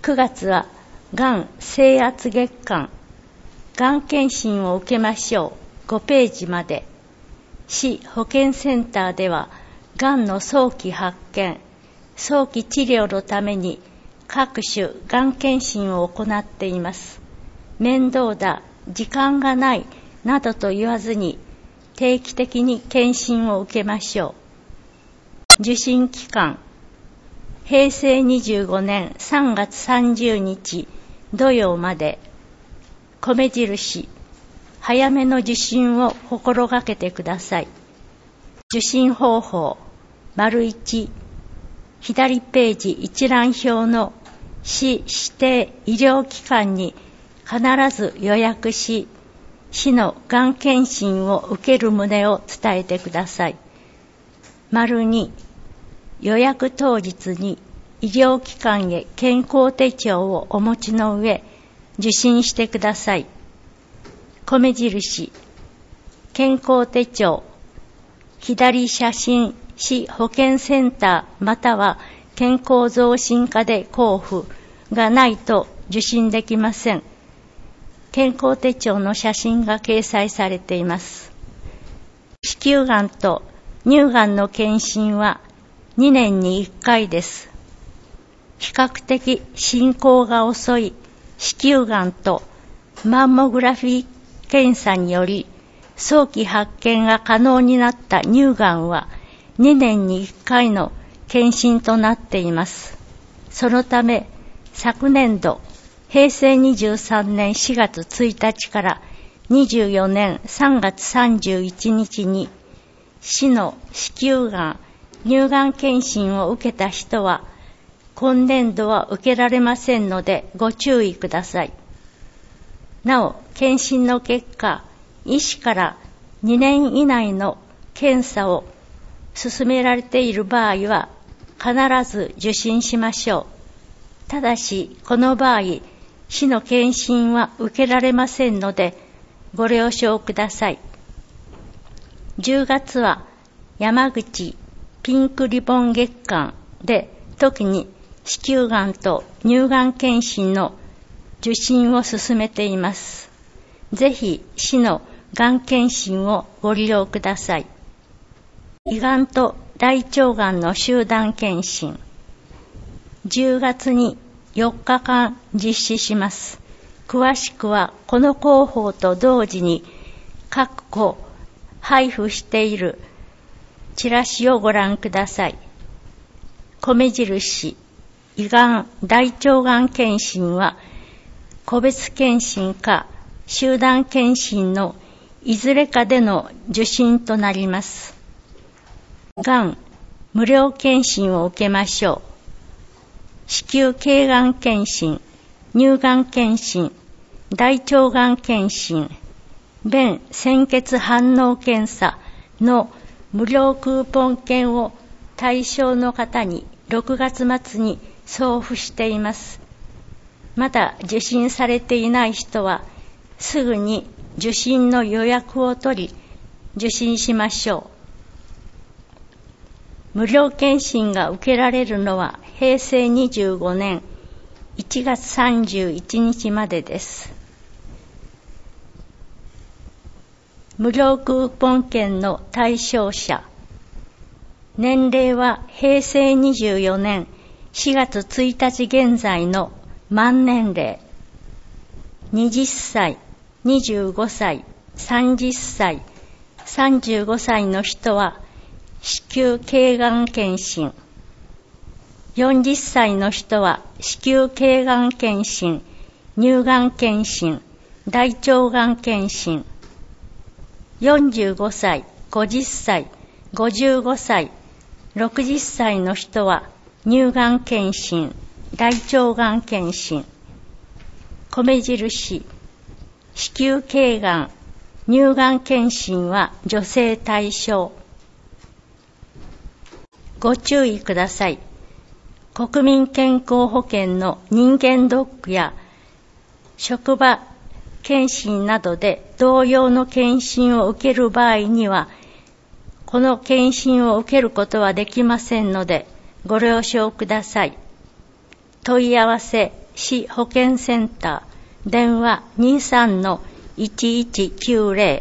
9月はがん征圧月間、がん検診を受けましょう5ページまで。市保健センターではがんの早期発見、早期治療のために各種がん検診を行っています。面倒だ、時間がないなどと言わずに定期的に検診を受けましょう。受診期間、平成25年3月30日土曜まで。米印、早めの受診を心がけてください。受診方法、1、左ページ一覧表の市指定医療機関に必ず予約し、市のがん検診を受ける旨を伝えてください。2、予約当日に医療機関へ健康手帳をお持ちの上、受診してください。米印、健康手帳、左写真、市保健センターまたは健康増進課で交付がないと受診できません。健康手帳の写真が掲載されています。子宮がんと乳がんの検診は2年に1回です。比較的進行が遅い子宮がんとマンモグラフィー検査により早期発見が可能になった乳がんは2年に1回の検診となっています。そのため昨年度平成23年4月1日から24年3月31日に市の子宮がん、乳がん検診を受けた人は今年度は受けられませんのでご注意ください。なお、検診の結果、医師から2年以内の検査を勧められている場合は必ず受診しましょう。ただし、この場合、市の検診は受けられませんのでご了承ください。10月は山口ピンクリボン月間で特に子宮がんと乳がん検診の受診を進めています。ぜひ市のがん検診をご利用ください。胃がんと大腸がんの集団検診、10月に4日間実施します。詳しくはこの広報と同時に各個配布しているチラシをご覧ください。米印、胃がん、大腸がん検診は個別検診か集団検診のいずれかでの受診となります。がん、無料検診を受けましょう。子宮頸がん検診、乳がん検診、大腸がん検診、便潜血反応検査の無料クーポン券を対象の方に6月末に送付しています。まだ受診されていない人はすぐに受診の予約を取り受診しましょう。無料検診が受けられるのは平成25年1月31日までです。無料クーポン券の対象者、年齢は平成24年4月1日現在の満年齢、20歳、25歳、30歳、35歳の人は子宮頸がん検診、40歳の人は子宮頸がん検診、乳がん検診、大腸がん検診、45歳、50歳、55歳、60歳の人は乳がん検診、大腸がん検診、米印、子宮頸がん、乳がん検診は女性対象。ご注意ください。国民健康保険の人間ドックや職場検診などで同様の検診を受ける場合には、この検診を受けることはできませんので、ご了承ください。問い合わせ市保健センター、電話 23-1190。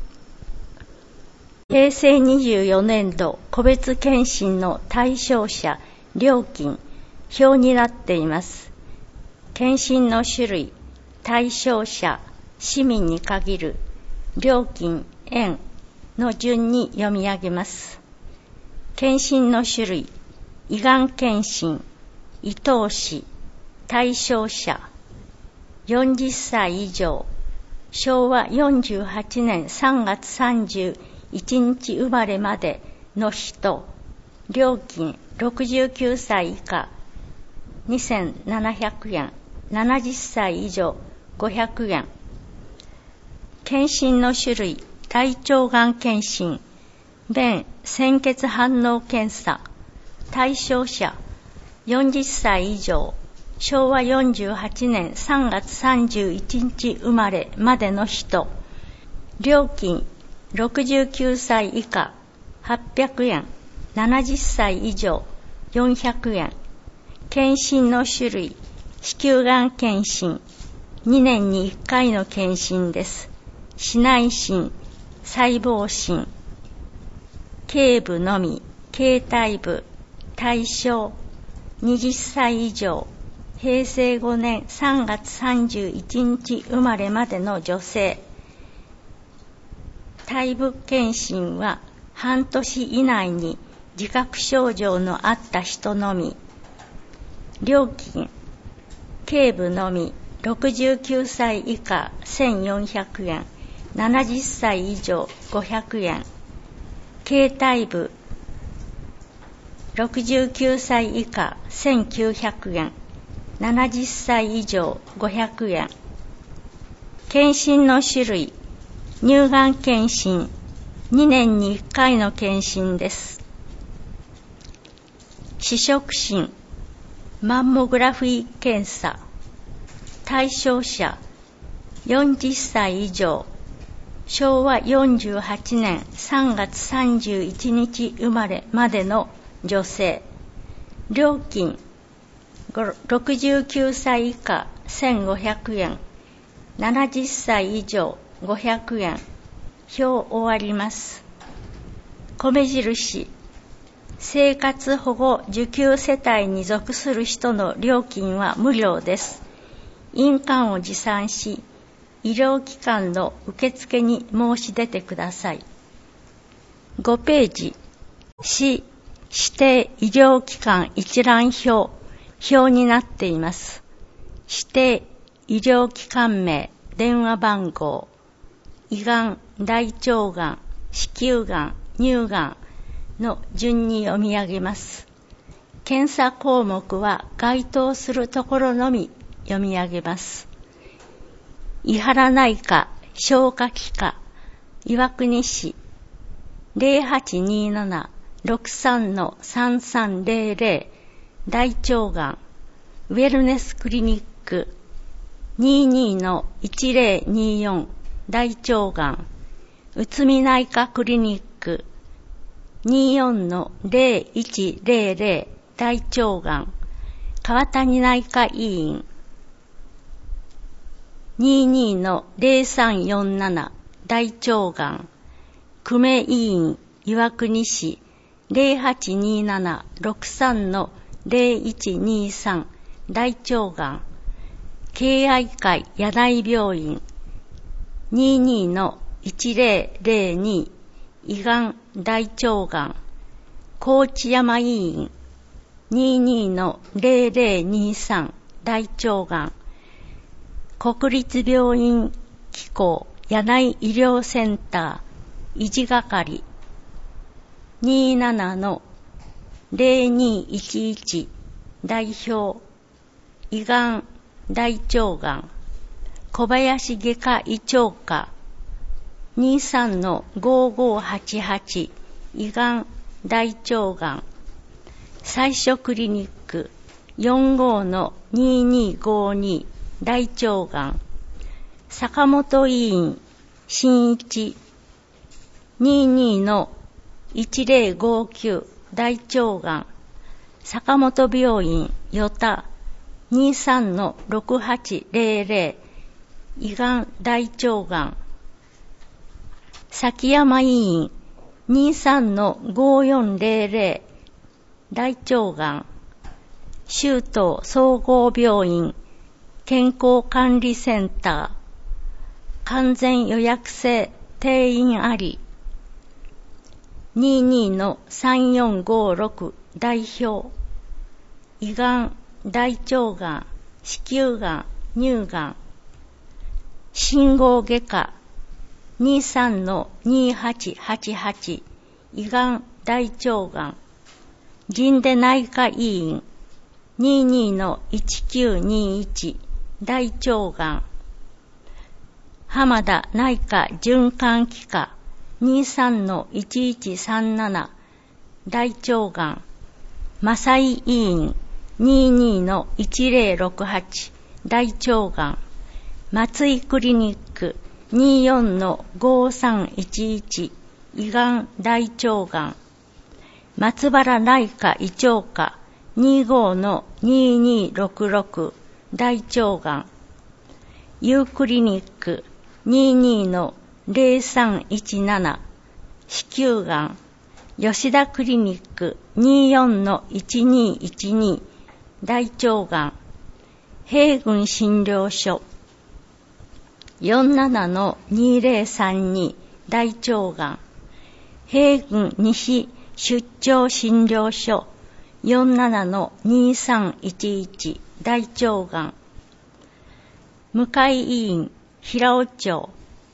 平成24年度個別検診の対象者、料金、表になっています。検診の種類、対象者、市民に限る、料金、円の順に読み上げます。検診の種類、胃がん検診、伊東市、対象者、40歳以上、昭和48年3月31日生まれまでの人、料金69歳以下、2700円、70歳以上、500円。検診の種類、大腸がん検診、便鮮血反応検査、対象者、40歳以上、昭和48年3月31日生まれまでの人、料金69歳以下、800円、70歳以上、400円。検診の種類、子宮がん検診、2年に1回の検診です。市内診、細胞診、頸部のみ、形態部、対象、20歳以上、平成5年3月31日生まれまでの女性。体部検診は半年以内に自覚症状のあった人のみ。料金、頸部のみ、69歳以下1400円、70歳以上500円。形態部、69歳以下1900円、70歳以上500円。検診の種類、乳がん検診、2年に1回の検診です。視触診、マンモグラフィー検査、対象者、40歳以上、昭和48年3月31日生まれまでの女性。料金、69歳以下1500円、70歳以上500円。表終わります。米印、生活保護受給世帯に属する人の料金は無料です。印鑑を持参し、医療機関の受付に申し出てください。5ページ、市指定医療機関一覧表になっています。指定医療機関名、電話番号、胃がん、大腸がん、子宮がん、乳がんの順に読み上げます。検査項目は該当するところのみ読み上げます。伊原内科消化器科岩国市 0827-63-3300 大腸がんウェルネスクリニック 22-1024 大腸がん宇都宮内科クリニック 24-0100 大腸がん川谷内科医院 22-0347 大腸がん久米医院岩国市 0827-63-0123 大腸がん敬愛会柳井病院 22-1002 胃がん大腸がん高知山医院 22-0023 大腸がん国立病院機構柳井医療センター維持係 27-0211 代表胃がん大腸がん小林外科医長科 23-5588 胃がん大腸がん最初クリニック 45-2252 大腸がん坂本医院新一 22-1059 大腸がん坂本病院与田 23-6800胃がん大腸がん。崎山医院 23-5400大腸がん。州東総合病院健康管理センター完全予約制定員あり。22-3456代表胃がん大腸がん子宮がん乳がん。信号外科 23-2888胃がん大腸がん。神出内科医院 22-1921大腸がん。浜田内科循環器科 23-1137大腸がん。正井医院 22-1068大腸がん。松井クリニック 24-5311胃がん大腸がん。松原内科胃腸科 25-2266大腸がん。ユークリニック 22-0317子宮がん。吉田クリニック 24-1212大腸がん。平郡診療所 47-2032大腸がん。平郡西出張診療所 47-2311大腸がん。向井医院平尾町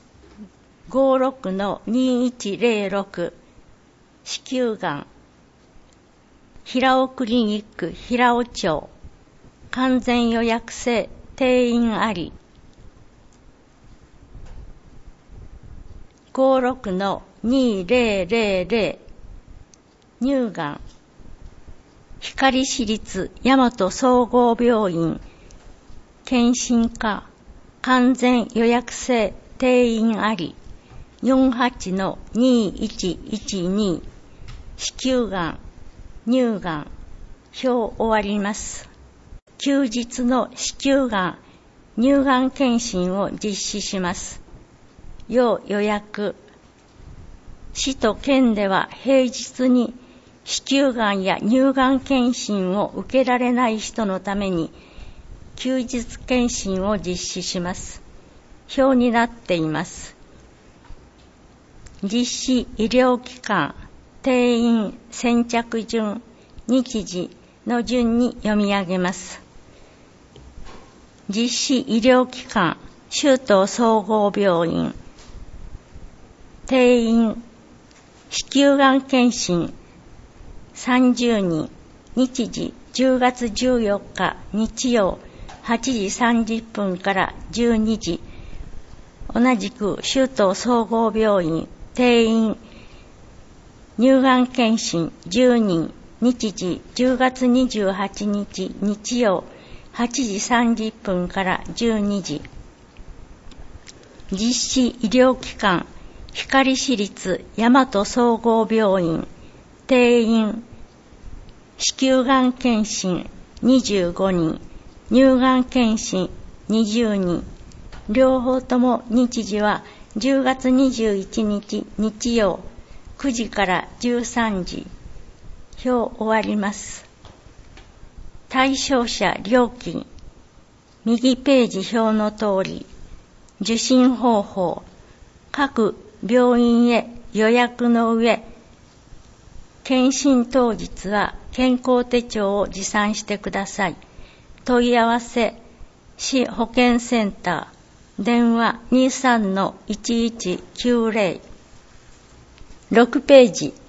56-2106子宮がん。平尾クリニック平尾町完全予約制定員あり。56-2000乳がん。光市立大和総合病院検診科完全予約制定員あり。48-2112子宮がん乳がん。表終わります。休日の子宮がん乳がん検診を実施します。要予約。市と県では平日に子宮がんや乳がん検診を受けられない人のために休日検診を実施します。表になっています。実施医療機関、定員、先着順、日時の順に読み上げます。実施医療機関、州東総合病院。定員、子宮がん検診30人。日時10月14日日曜8時30分から12時。同じく州東総合病院。定員、乳がん検診10人。日時10月28日日曜8時30分から12時。実施医療機関、光市立大和総合病院。定員、子宮がん検診25人。乳がん検診20人。両方とも日時は10月21日日曜9時から13時。表終わります。対象者料金。右ページ表の通り。受診方法。各病院へ予約の上、検診当日は健康手帳を持参してください。問い合わせ、市保健センター、電話 23-1190。6ページ。